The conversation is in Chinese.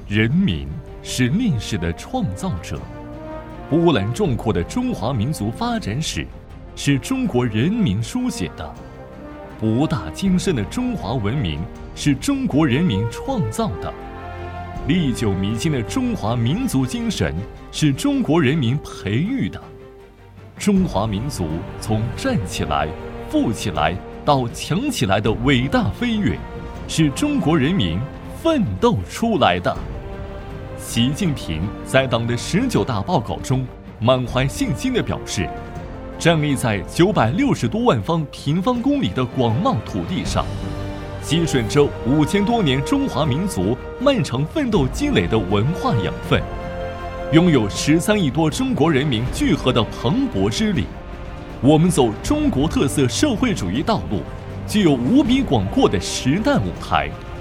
人民是历史的创造者，波澜壮阔的中华民族发展史是中国人民书写的，博大精深的中华文明是中国人民创造的，历久弥新的中华民族精神是中国人民培育的。中华民族从站起来、富起来到强起来的伟大飞跃，是中国人民奋斗出来的。习近平在党的19大报告中满怀信心地表示，站立在960多万方平方公里的广袤土地上，吸吮着5000多年中华民族漫长奋斗积累的文化养分，拥有13亿多中国人民聚合的磅礴之力。我们走中国特色社会主义道路，具有无比广阔的时代舞台。